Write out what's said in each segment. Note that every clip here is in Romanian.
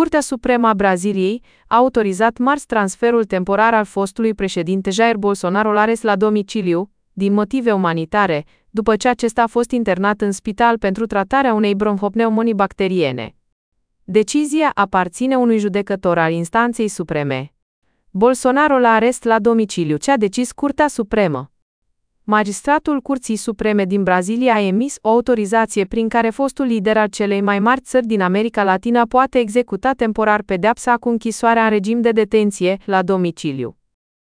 Curtea Supremă a Braziliei a autorizat marți transferul temporar al fostului președinte Jair Bolsonaro la arest la domiciliu, din motive umanitare, după ce acesta a fost internat în spital pentru tratarea unei bronhopneumonii bacteriene. Decizia aparține unui judecător al instanței supreme. Bolsonaro la arest la domiciliu, ce a decis Curtea Supremă. Magistratul Curții Supreme din Brazilia a emis o autorizație prin care fostul lider al celei mai mari țări din America Latină poate executa temporar pedeapsa cu închisoarea în regim de detenție la domiciliu.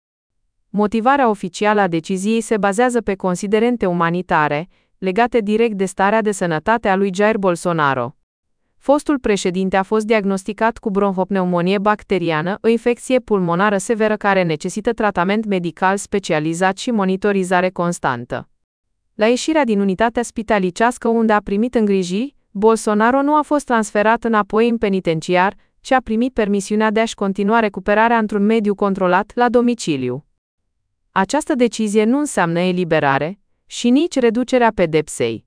Motivarea oficială a deciziei se bazează pe considerente umanitare, legate direct de starea de sănătate a lui Jair Bolsonaro. Fostul președinte a fost diagnosticat cu bronhopneumonie bacteriană, o infecție pulmonară severă care necesită tratament medical specializat și monitorizare constantă. La ieșirea din unitatea spitalicească unde a primit îngrijiri, Bolsonaro nu a fost transferat înapoi în penitenciar, ci a primit permisiunea de a-și continua recuperarea într-un mediu controlat la domiciliu. Această decizie nu înseamnă eliberare și nici reducerea pedepsei.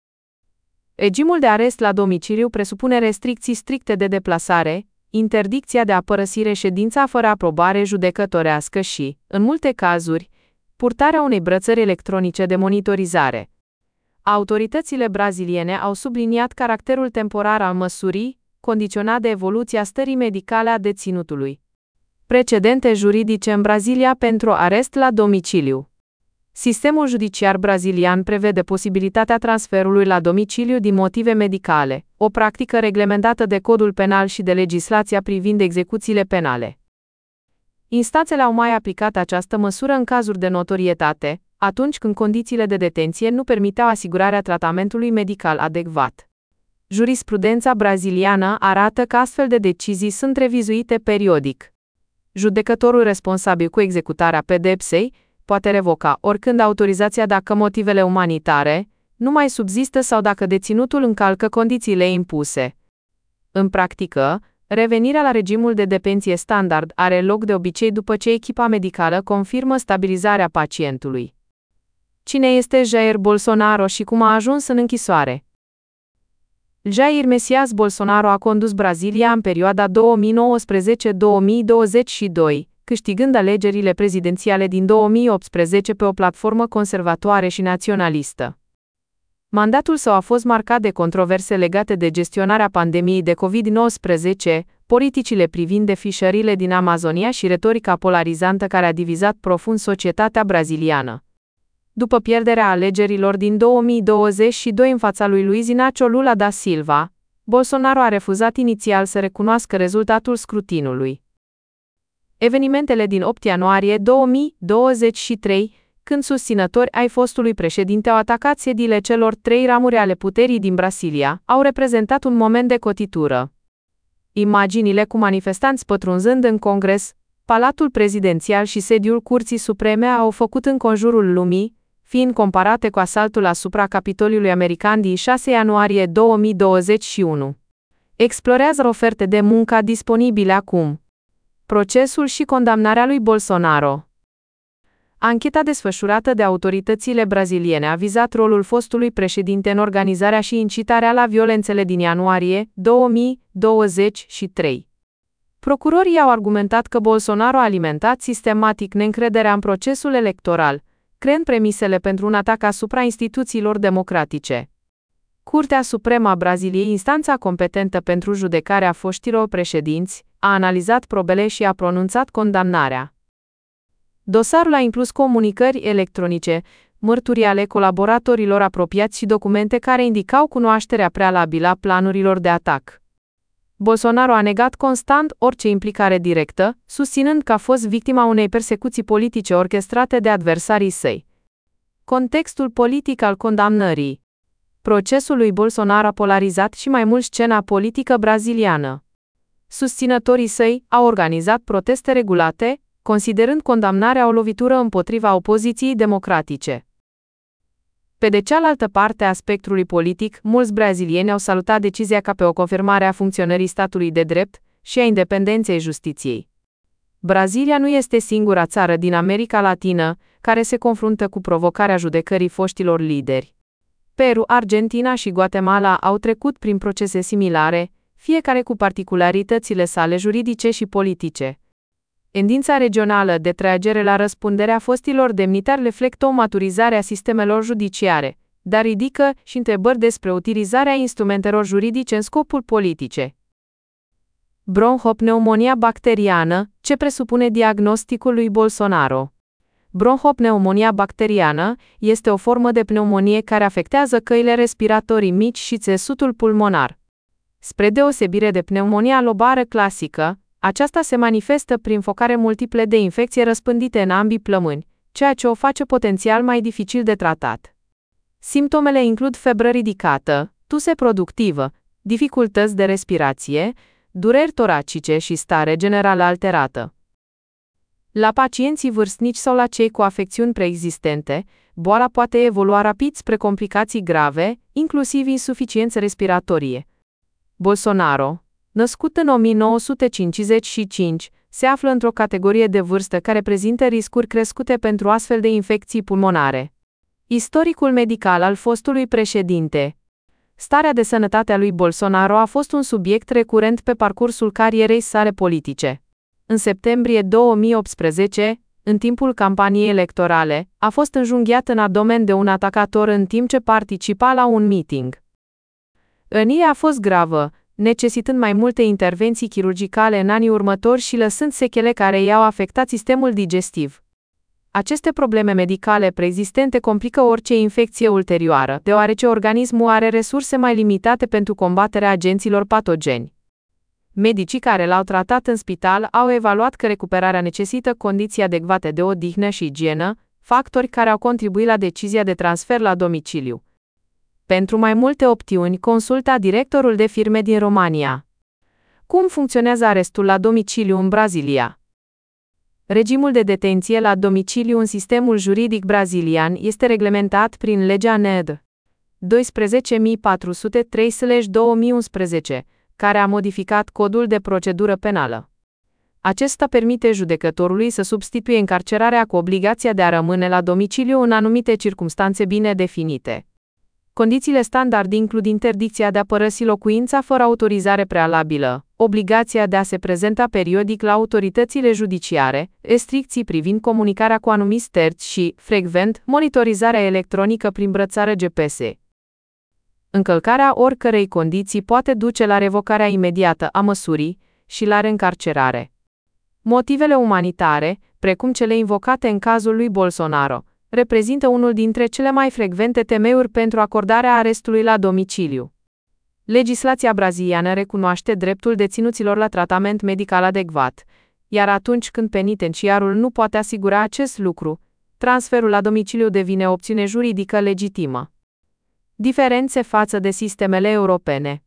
Regimul de arest la domiciliu presupune restricții stricte de deplasare, interdicția de a părăsi reședința fără aprobare judecătorească și, în multe cazuri, purtarea unei brățări electronice de monitorizare. Autoritățile braziliene au subliniat caracterul temporar al măsurii, condiționat de evoluția stării medicale a deținutului. Precedente juridice în Brazilia pentru arest la domiciliu. Sistemul judiciar brazilian prevede posibilitatea transferului la domiciliu din motive medicale, o practică reglementată de Codul Penal și de legislația privind execuțiile penale. Instanțele au mai aplicat această măsură în cazuri de notorietate, atunci când condițiile de detenție nu permiteau asigurarea tratamentului medical adecvat. Jurisprudența braziliană arată că astfel de decizii sunt revizuite periodic. Judecătorul responsabil cu executarea pedepsei poate revoca oricând autorizația dacă motivele umanitare nu mai subzistă sau dacă deținutul încalcă condițiile impuse. În practică, revenirea la regimul de detenție standard are loc de obicei după ce echipa medicală confirmă stabilizarea pacientului. Cine este Jair Bolsonaro și cum a ajuns în închisoare? Jair Messias Bolsonaro a condus Brazilia în perioada 2019-2022, câștigând alegerile prezidențiale din 2018 pe o platformă conservatoare și naționalistă. Mandatul său a fost marcat de controverse legate de gestionarea pandemiei de COVID-19, politicile privind defrișările din Amazonia și retorica polarizantă care a divizat profund societatea braziliană. După pierderea alegerilor din 2022 în fața lui Luiz Inácio Lula da Silva, Bolsonaro a refuzat inițial să recunoască rezultatul scrutinului. Evenimentele din 8 ianuarie 2023, când susținători ai fostului președinte au atacat sediile celor trei ramuri ale puterii din Brazilia, au reprezentat un moment de cotitură. Imaginile cu manifestanți pătrunzând în Congres, Palatul Prezidențial și sediul Curții Supreme au făcut înconjurul lumii, fiind comparate cu asaltul asupra Capitoliului American din 6 ianuarie 2021. Explorează oferte de muncă disponibile acum. Procesul și condamnarea lui Bolsonaro. Ancheta desfășurată de autoritățile braziliene a vizat rolul fostului președinte în organizarea și incitarea la violențele din ianuarie 2023. Procurorii au argumentat că Bolsonaro a alimentat sistematic neîncrederea în procesul electoral, creând premisele pentru un atac asupra instituțiilor democratice. Curtea Supremă a Braziliei, instanța competentă pentru judecarea foștilor președinți, a analizat probele și a pronunțat condamnarea. Dosarul a inclus comunicări electronice, mărturii ale colaboratorilor apropiați și documente care indicau cunoașterea prealabilă a planurilor de atac. Bolsonaro a negat constant orice implicare directă, susținând că a fost victima unei persecuții politice orchestrate de adversarii săi. Contextul politic al condamnării. Procesul lui Bolsonaro a polarizat și mai mult scena politică braziliană. Susținătorii săi au organizat proteste regulate, considerând condamnarea o lovitură împotriva opoziției democratice. Pe de cealaltă parte a spectrului politic, mulți brazilieni au salutat decizia ca pe o confirmare a funcționării statului de drept și a independenței justiției. Brazilia nu este singura țară din America Latină care se confruntă cu provocarea judecării foștilor lideri. Peru, Argentina și Guatemala au trecut prin procese similare, fiecare cu particularitățile sale juridice și politice. Tendința regională de tragere la răspundere a fostilor demnitari reflectă o maturizare a sistemelor judiciare, dar ridică și întrebări despre utilizarea instrumentelor juridice în scopuri politice. Bronhopneumonia bacteriană, ce presupune diagnosticul lui Bolsonaro. Bronhopneumonia bacteriană este o formă de pneumonie care afectează căile respiratorii mici și țesutul pulmonar. Spre deosebire de pneumonia lobară clasică, aceasta se manifestă prin focare multiple de infecție răspândite în ambii plămâni, ceea ce o face potențial mai dificil de tratat. Simptomele includ febră ridicată, tuse productivă, dificultăți de respirație, dureri toracice și stare generală alterată. La pacienții vârstnici sau la cei cu afecțiuni preexistente, boala poate evolua rapid spre complicații grave, inclusiv insuficiență respiratorie. Bolsonaro, născut în 1955, se află într-o categorie de vârstă care prezintă riscuri crescute pentru astfel de infecții pulmonare. Istoricul medical al fostului președinte. Starea de sănătate a lui Bolsonaro a fost un subiect recurent pe parcursul carierei sale politice. În septembrie 2018, în timpul campaniei electorale, a fost înjunghiat în abdomen de un atacator în timp ce participa la un meeting. Rănirea a fost gravă, necesitând mai multe intervenții chirurgicale în anii următori și lăsând sechele care i-au afectat sistemul digestiv. Aceste probleme medicale preexistente complică orice infecție ulterioară, deoarece organismul are resurse mai limitate pentru combaterea agenților patogeni. Medicii care l-au tratat în spital au evaluat că recuperarea necesită condiții adecvate de odihnă și igienă, factori care au contribuit la decizia de transfer la domiciliu. Pentru mai multe opțiuni, consulta directorul de firme din România. Cum funcționează arestul la domiciliu în Brazilia? Regimul de detenție la domiciliu în sistemul juridic brazilian este reglementat prin legea NED 12.403/2011, care a modificat codul de procedură penală. Acesta permite judecătorului să substituie încarcerarea cu obligația de a rămâne la domiciliu în anumite circumstanțe bine definite. Condițiile standard includ interdicția de a părăsi locuința fără autorizare prealabilă, obligația de a se prezenta periodic la autoritățile judiciare, restricții privind comunicarea cu anumiți terți și, frecvent, monitorizarea electronică prin brățară GPS. Încălcarea oricărei condiții poate duce la revocarea imediată a măsurii și la reîncarcerare. Motivele umanitare, precum cele invocate în cazul lui Bolsonaro, reprezintă unul dintre cele mai frecvente temeiuri pentru acordarea arestului la domiciliu. Legislația braziliană recunoaște dreptul deținuților la tratament medical adecvat, iar atunci când penitenciarul nu poate asigura acest lucru, transferul la domiciliu devine o opțiune juridică legitimă. Diferențe față de sistemele europene.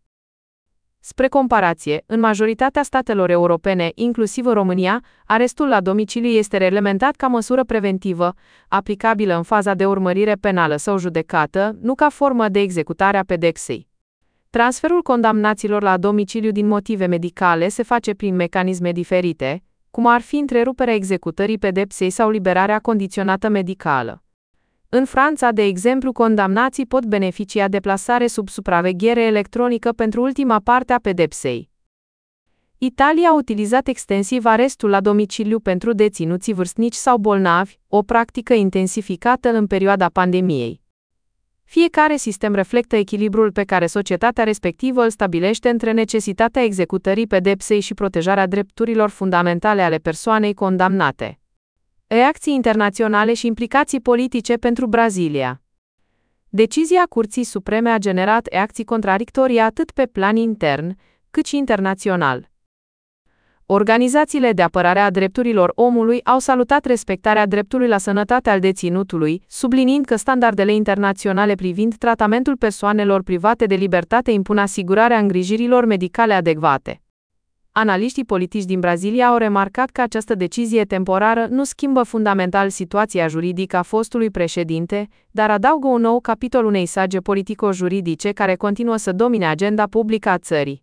Spre comparație, în majoritatea statelor europene, inclusiv în România, arestul la domiciliu este reglementat ca măsură preventivă, aplicabilă în faza de urmărire penală sau judecată, nu ca formă de executare a pedepsei. Transferul condamnaților la domiciliu din motive medicale se face prin mecanisme diferite, cum ar fi întreruperea executării pedepsei sau liberarea condiționată medicală. În Franța, de exemplu, condamnații pot beneficia de plasare sub supraveghere electronică pentru ultima parte a pedepsei. Italia a utilizat extensiv arestul la domiciliu pentru deținuții vârstnici sau bolnavi, o practică intensificată în perioada pandemiei. Fiecare sistem reflectă echilibrul pe care societatea respectivă îl stabilește între necesitatea executării pedepsei și protejarea drepturilor fundamentale ale persoanei condamnate. Reacții internaționale și implicații politice pentru Brazilia. Decizia Curții Supreme a generat reacții contradictorii atât pe plan intern, cât și internațional. Organizațiile de apărare a drepturilor omului au salutat respectarea dreptului la sănătate al deținutului, subliniind că standardele internaționale privind tratamentul persoanelor private de libertate impun asigurarea îngrijirilor medicale adecvate. Analiștii politici din Brazilia au remarcat că această decizie temporară nu schimbă fundamental situația juridică a fostului președinte, dar adaugă un nou capitol unei sage politico-juridice care continuă să domine agenda publică a țării.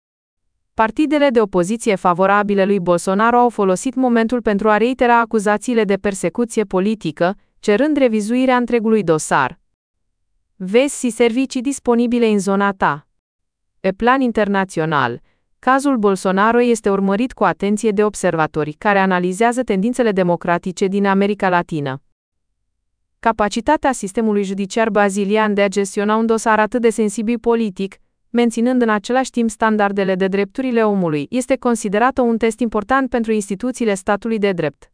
Partidele de opoziție favorabile lui Bolsonaro au folosit momentul pentru a reitera acuzațiile de persecuție politică, cerând revizuirea întregului dosar. Vezi și servicii disponibile în zona ta. Pe plan internațional, Cazul Bolsonaro este urmărit cu atenție de observatori care analizează tendințele democratice din America Latină. Capacitatea sistemului judiciar brazilian de a gestiona un dosar atât de sensibil politic, menținând în același timp standardele de drepturile omului, este considerată un test important pentru instituțiile statului de drept.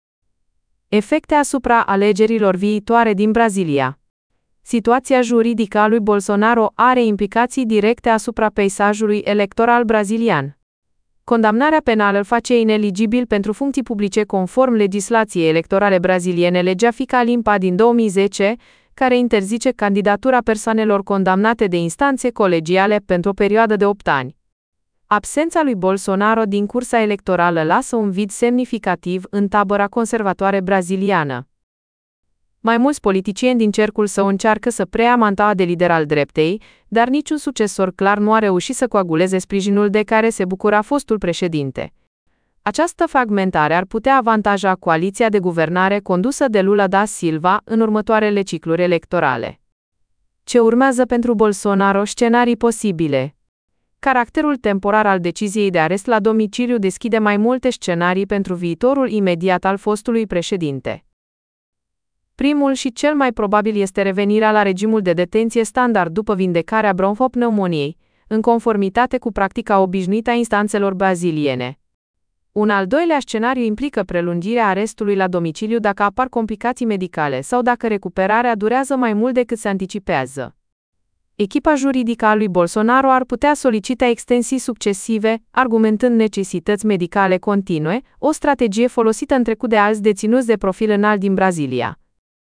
Efecte asupra alegerilor viitoare din Brazilia. Situația juridică a lui Bolsonaro are implicații directe asupra peisajului electoral brazilian. Condamnarea penală îl face ineligibil pentru funcții publice conform legislației electorale braziliene, legea FICA Limpa din 2010, care interzice candidatura persoanelor condamnate de instanțe colegiale pentru o perioadă de 8 ani. Absența lui Bolsonaro din cursa electorală lasă un vid semnificativ în tabăra conservatoare braziliană. Mai mulți politicieni din cercul său încearcă să preia mantaua de lider al dreptei, dar niciun succesor clar nu a reușit să coaguleze sprijinul de care se bucura fostul președinte. Această fragmentare ar putea avantaja coaliția de guvernare condusă de Lula da Silva în următoarele cicluri electorale. Ce urmează pentru Bolsonaro? Scenarii posibile. Caracterul temporar al deciziei de arest la domiciliu deschide mai multe scenarii pentru viitorul imediat al fostului președinte. Primul și cel mai probabil este revenirea la regimul de detenție standard după vindecarea bronhopneumoniei, în conformitate cu practica obișnuită a instanțelor braziliene. Un al doilea scenariu implică prelungirea arestului la domiciliu dacă apar complicații medicale sau dacă recuperarea durează mai mult decât se anticipează. Echipa juridică a lui Bolsonaro ar putea solicita extensii succesive, argumentând necesități medicale continue, o strategie folosită în trecut de alți deținuți de profil înalt din Brazilia.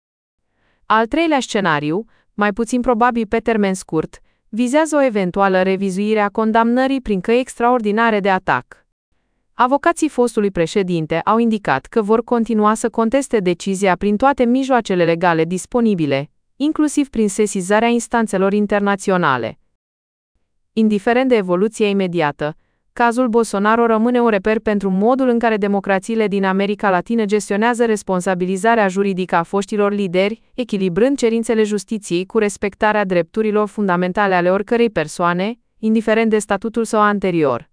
Al treilea scenariu, mai puțin probabil pe termen scurt, vizează o eventuală revizuire a condamnării prin căi extraordinare de atac. Avocații fostului președinte au indicat că vor continua să conteste decizia prin toate mijloacele legale disponibile, inclusiv prin sesizarea instanțelor internaționale. Indiferent de evoluția imediată, cazul Bolsonaro rămâne un reper pentru modul în care democrațiile din America Latină gestionează responsabilizarea juridică a foștilor lideri, echilibrând cerințele justiției cu respectarea drepturilor fundamentale ale oricărei persoane, indiferent de statutul său anterior.